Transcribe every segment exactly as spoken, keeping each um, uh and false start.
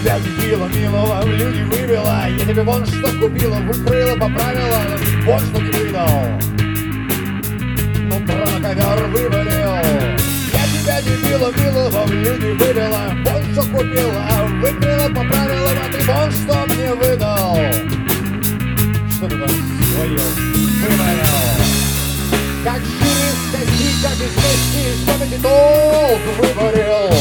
тебя любила, милого в люди вывела. Я тебе вон что купила, выкрыла, поправила, вот что не выдал. Нутро на ковер вывалил. Я тебя любила, милого в люди вывела. Вот что купила, выкрыла, поправила, а ты вон что мне выдал. Что ты там свое вывалил? Как жир из кости, как из кости, что ты толк выварил?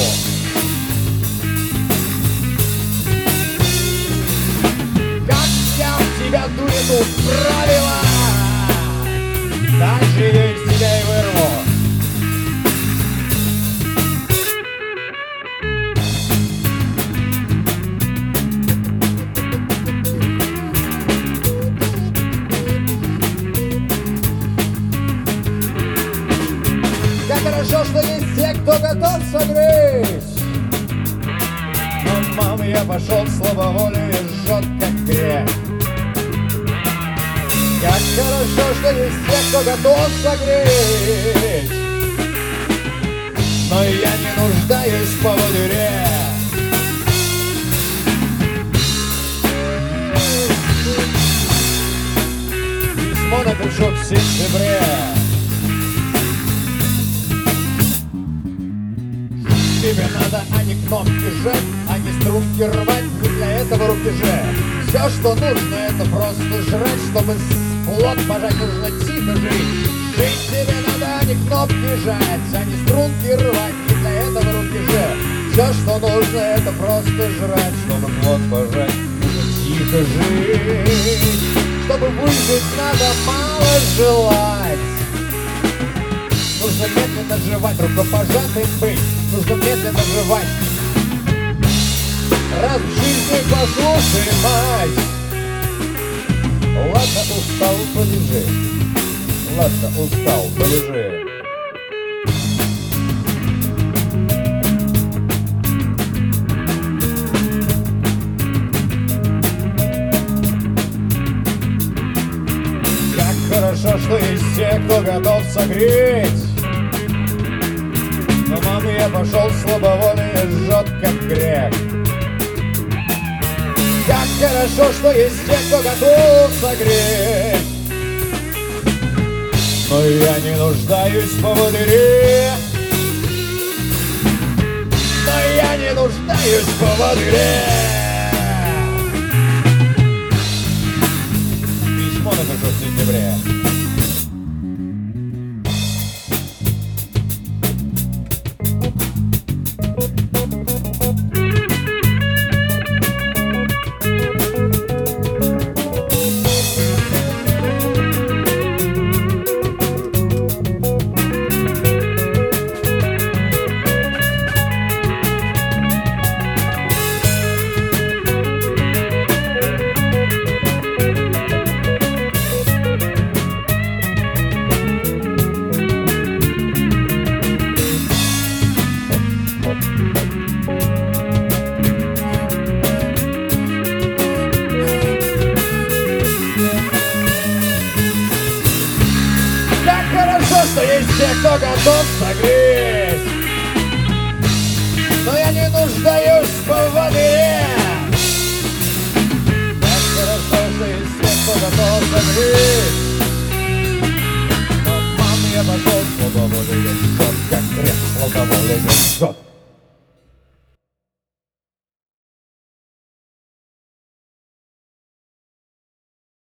Тебя дурету правила, так же я из тебя и вырву. Как хорошо, что есть те, кто готов согреть. Но, мама, я пошел слабоволие, жжет как грех. Как хорошо, что есть те, кто готов согреть. Но я не нуждаюсь в поводыре. Письмо напишу в сентябре. Тебе надо, а не кнопки жать, а не струнки рвать, не для этого руки же. Все, что нужно, это просто жрать, чтобы плод пожать, нужно тихо жить. Жить тебе надо, а не кнопки жать, а не струнки рвать, не для этого руки же. Все, что нужно, это просто жрать, чтобы плод пожать, нужно тихо жить. Чтобы выжить, надо мало желать. Нужно медленно жевать, рукопожатым быть, нужно медленно жевать. Раз в жизни послушай, мать. Ладно, устал, полежи. Ладно, устал, полежи. Как хорошо, что есть те, кто готов согреть. Но, мама, я пошел слабоволие, жжет как грех. Как хорошо, что есть те, кто готов согреть. Но я не нуждаюсь в поводыре. Но я не нуждаюсь в поводыре. Письмо напишу в сентябре. Что есть те, кто готов согреть. Но я не нуждаюсь в поводыре. Так хорошо, что есть те, кто готов согреть. Но, мам, я пошел, слабоволие жжет, как грех, слабоволие жжет.